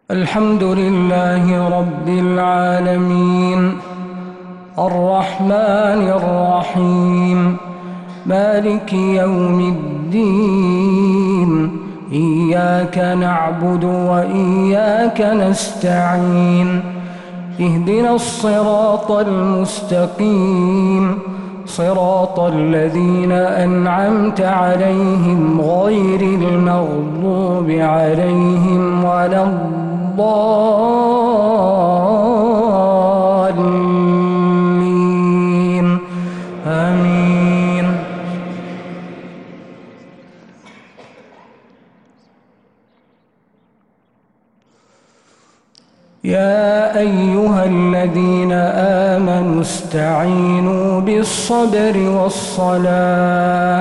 الحمد لله رب العالمين الرحمن الرحيم مالك يوم الدين إياك نعبد وإياك نستعين اهدنا الصراط المستقيم صراط الذين أنعمت عليهم غير المغضوب عليهم ولا الضالين آمين. يا أيها الذين آمنوا استعينوا بالصبر والصلاة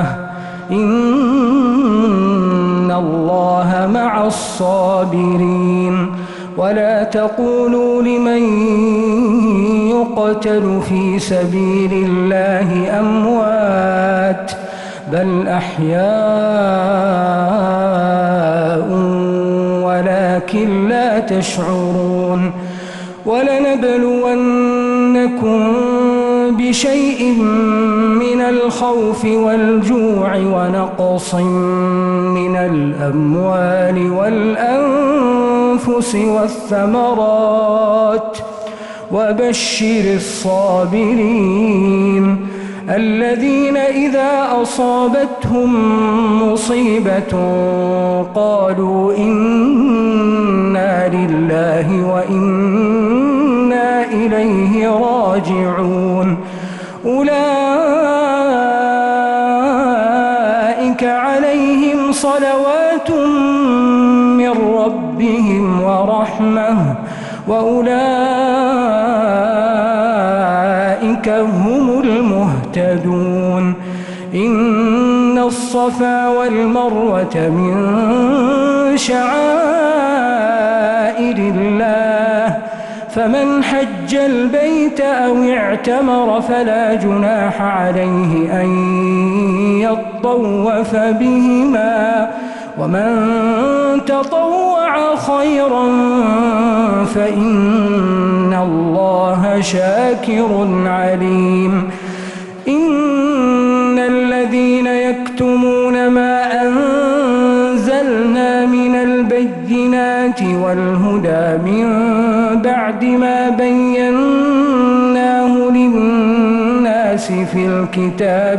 إن الله مع الصابرين ولا تقولوا لمن يقتل في سبيل الله أموات بل أحياء ولكن لا تشعرون ولنبلونكم بشيء من الخوف والجوع ونقص من الأموال والأنفس والثمرات وبشر الصابرين الذين إذا أصابتهم مصيبة قالوا إنا لله وإنا إليه راجعون أولئك عليهم صلوات من ربهم ورحمة وأولئك هم المهتدون إن الصفا والمروة من شعائر الله فمن حج البيت أو اعتمر فلا جناح عليه أن يطوف بهما ومن تطوع خيرا فإن الله شاكر عليم. إن الذين يكتمون ما أنزلنا من البينات والهدى من بعد ما بيناه للناس في الكتاب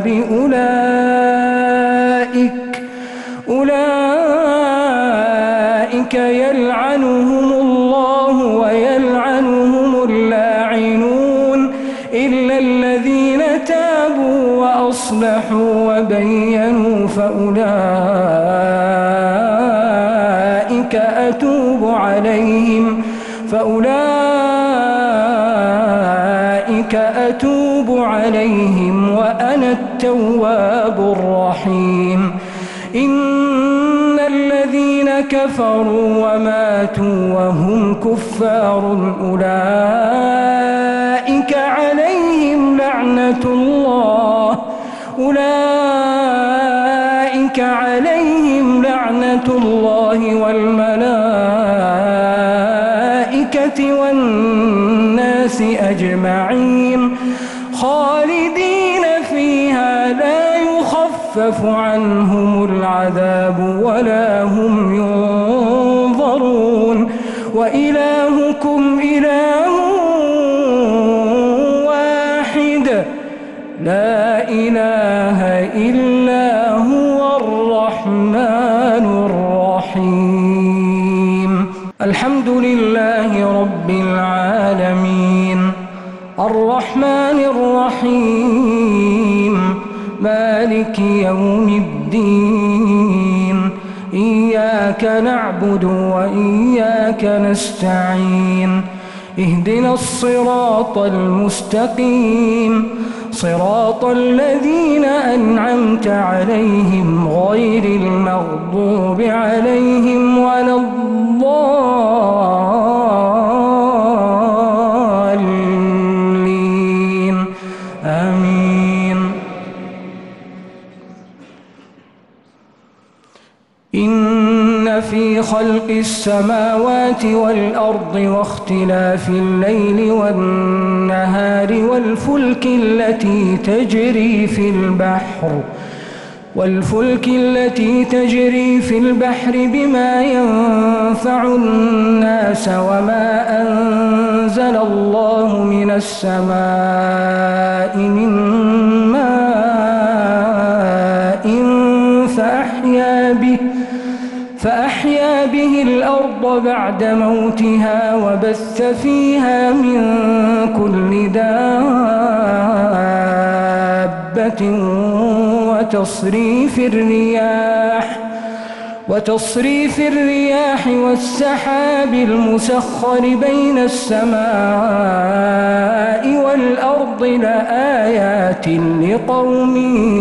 أولئك يلعنهم الله ويلعنهم اللاعنون إلا الذين تابوا وأصلحوا وبينوا فأولئك أتوب عليهم وأنا التواب الرحيم. إن الذين كفروا وماتوا وهم كفار أولئك عليهم لعنة الله والملائكة والناس أجمعين خالدين فيها لا يخفف عنهم العذاب ولا هم ينظرون وإلهكم إله واحد لا إله إلا هو الرحمن الرحيم. الحمد لله رب العالمين الرحمن الرحيم مالك يوم الدين إياك نعبد وإياك نستعين اهدنا الصراط المستقيم صراط الذين أنعمت عليهم غير المغضوب عليهم ولا الضالين آمين. إن في خلق السماوات والأرض واختلاف الليل والنهار والفلك التي تجري في البحر بما ينفع الناس وما أنزل الله من السماء من ماء فأحيا به الأرض بعد موتها وبث فيها من كل دابة وتصريف الرياح والسحاب المسخر بين السماء والأرض لآيات لقوم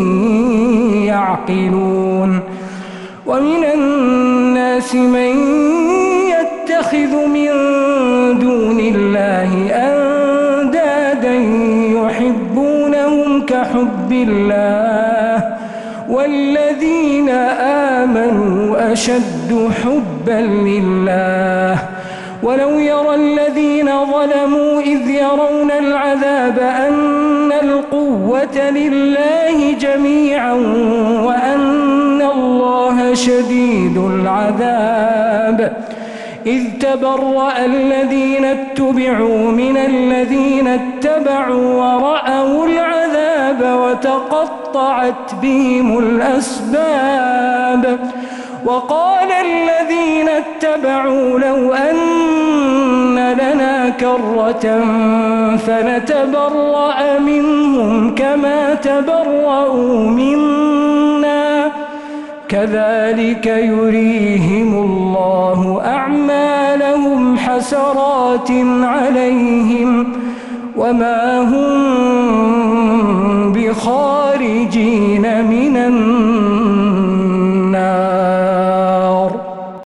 يعقلون ومن الناس من يتخذ من دون الله أندادا يحبونهم كحب الله والذين آمنوا أشد حبا لله ولو يرى الذين ظلموا إذ يرون العذاب أن القوة لله جميعا وأن الله شديد العذاب إذ تبرأ الذين اتبعوا من الذين اتبعوا ورأوا العذاب وتقطعت بهم الأسباب وقال الذين اتبعوا لو أن لنا كرة فنتبرأ منهم كما تبرأوا منا كذلك يريهم الله أعمالهم حسرات عليهم وما هم